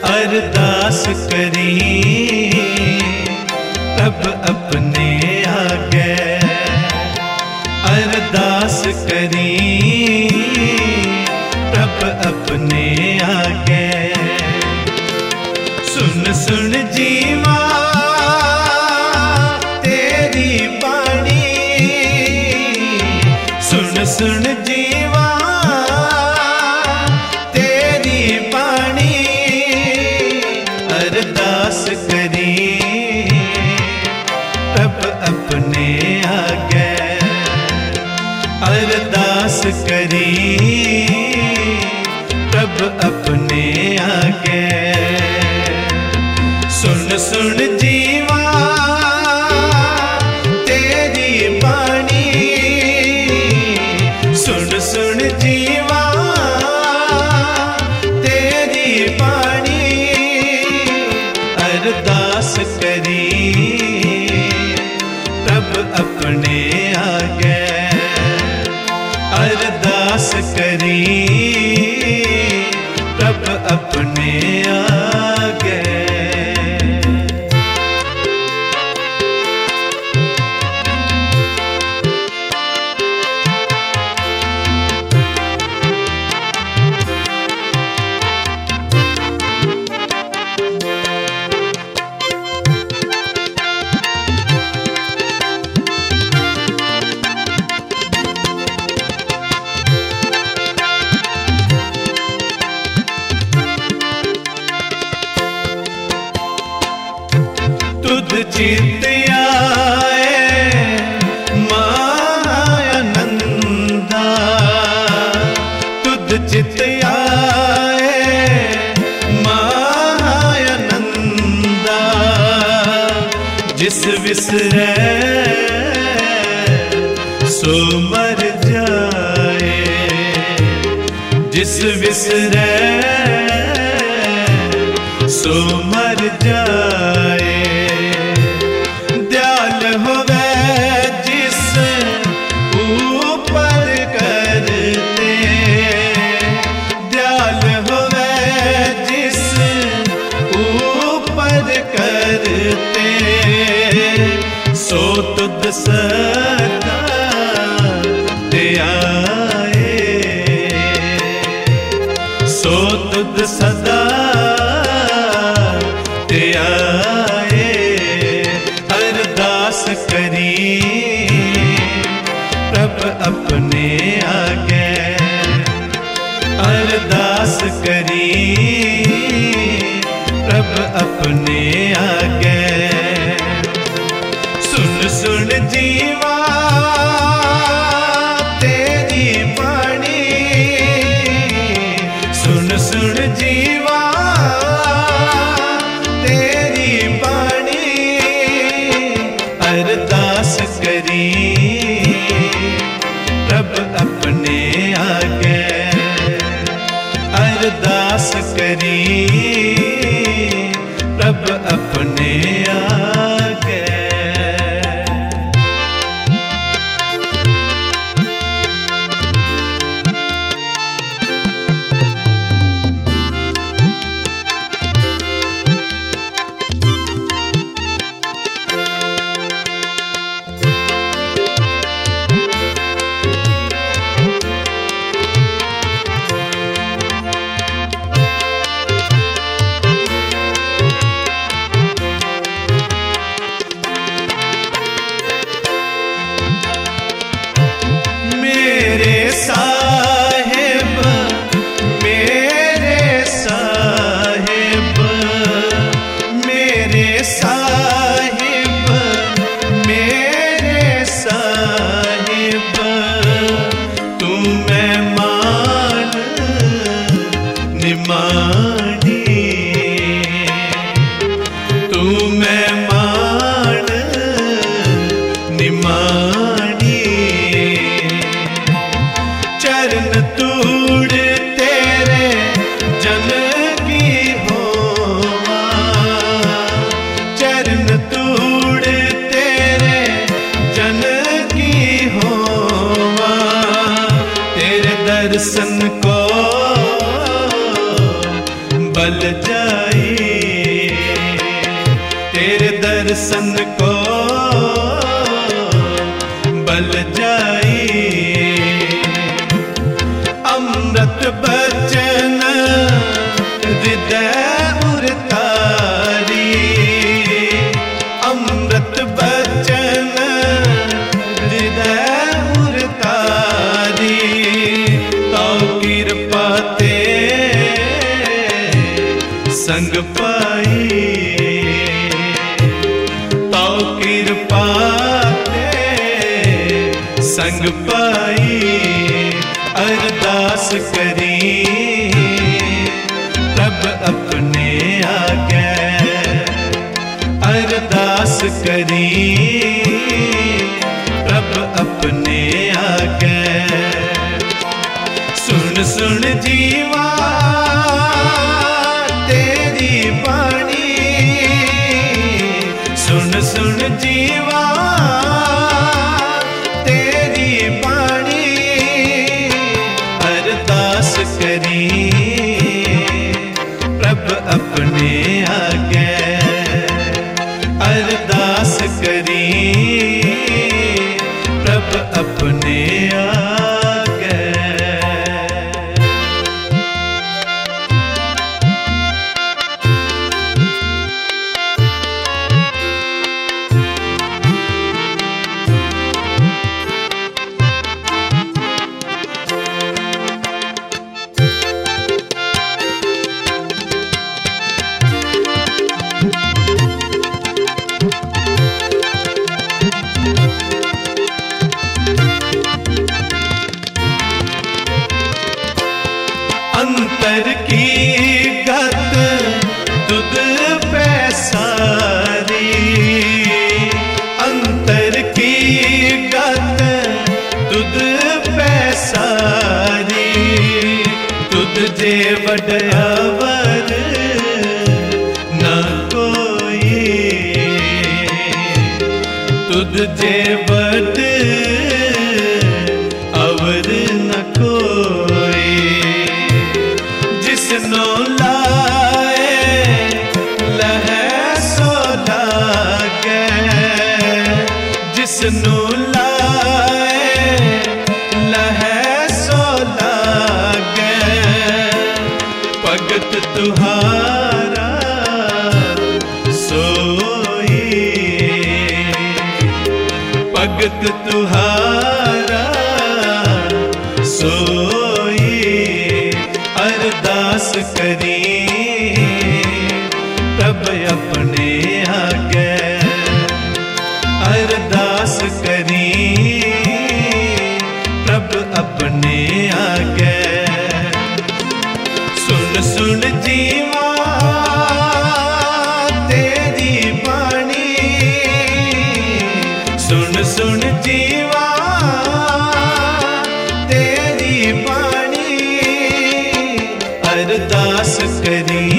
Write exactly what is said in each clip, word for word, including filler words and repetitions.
अरदास करी तब अपने आगे, अरदास करी तब अपने आगे। सुन सुन जीवा तेरी बाणी, सुन सुन जीवा तेरी बाणी। अरदास करी तब अपने आगे, अरदास करी तब अपने आगे। सुन सुन जीवा तेरी बाणी, सुन सुन जीवा तेरी बाणी। अरदास करी तब अपने आगे, अरदास करी तब अपने आगे। तुध चित आए मायानंदा, तुध चित आए मायानंदा। जिस विसरे सो मर जाए, जिस विसरे सो मर जाए। दयाल होवे जिस ऊपर करते, दयाल होवे जिस ऊपर करते। सो तुद सदा दयाए, सो तुद सदा दयाए। अरदास करी तब अपने आगे, अरदास करी तब अपने आगे। सुन सुन जीवा तेरी बाणी, सुन सुन जीवा तेरी बाणी। अरदास करी तब अपने आगे, अरदास करी तब अपने आगे। मेरे साहिब, मेरे साहिब, मेरे साहिब, मेरे साहिब। तू मेहमान निमानी, तू मेहमान निमानी। चरण तूड़ तेरे जन की होवा, चरण तूड़ तेरे जन की होवा। तेरे दर्शन को बल बल जाई तेरे दर्शन को बल जाई। अमृत बचन हृदय उरतारी, अमृत बचन हृदय उरतारी। तो कृपा ते संग पाई, तो कृपा संग पाई। अरदास करी प्रभ अपने आगे, अरदास करी प्रभ अपने आगे। सुन सुन जीवा तेरी बाणी, सुन सुन जीवा तेरी बाणी। अरदास करी प्रभ अपने आगे, अरदास करी प्रभ अपने आगे। अंतर की गत तुद पे सारी, अंतर की गत तुद पे सारी। तुद जे वडयावर न कोई, तुद जे वड अवर न कोई। जिसनो लाए लहे सो लागे, जिसनो लाए लहे सो लागे। भगत तुहारा सोई, भगत तुहारा सोई। अरदास करी प्रभ अपने आगे, अरदास करी प्रभ अपने आगे। सुन सुन जीवा तेरी बाणी, सुन सुन जीवा तेरी बाणी। अरदास करी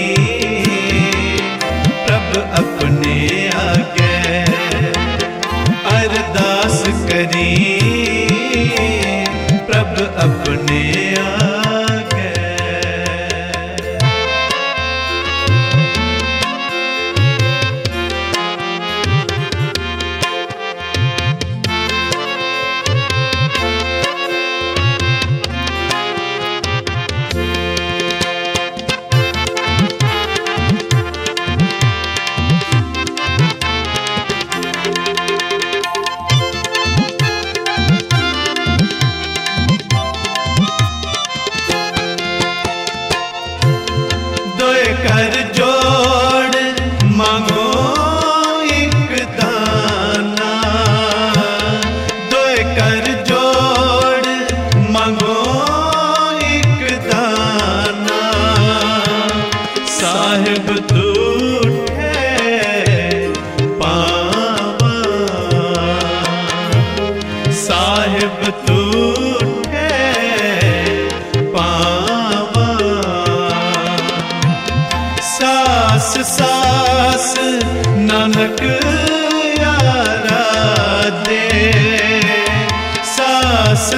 प्रभ अपने आगे, अरदास करी प्रभ अपने आगे। कर जोड़ मांगो एक दाना, दो कर जोड़ मांगो एक दाना। साहिब तूठे पावा, साहिब तूठे पावा। सास सास नानक यारा दे, सास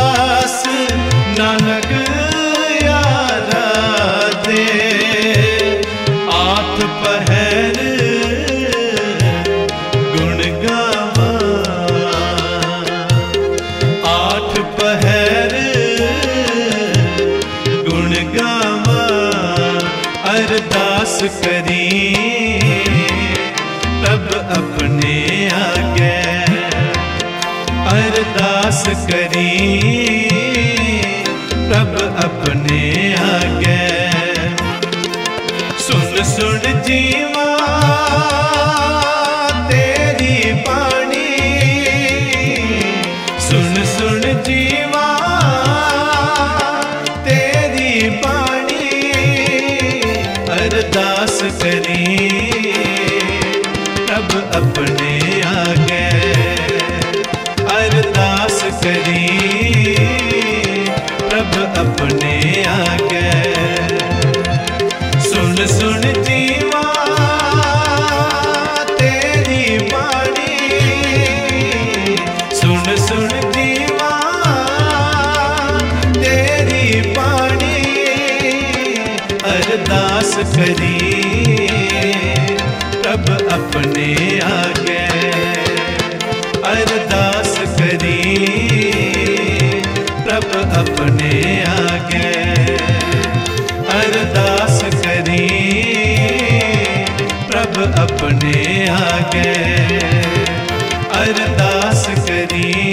सास नानक यारा दे। अरदास करी प्रभ अपने आगे, अरदास करी प्रभ अपने आगे। सुन सुन जीवा तेरी बाणी, सुन सुन जीवा तेरी बाणी, अरदास करी प्रभ अपने आगे, अरदास करी प्रभ अपने आगे। सुन सुन जीवा तेरी बाणी, सुन सुन जीवा तेरी बाणी, अरदास करी प्रभ अपने आगे, अरदास करी प्रभ अपने आगे, अरदास करी प्रभ अपने आगे, अरदास करी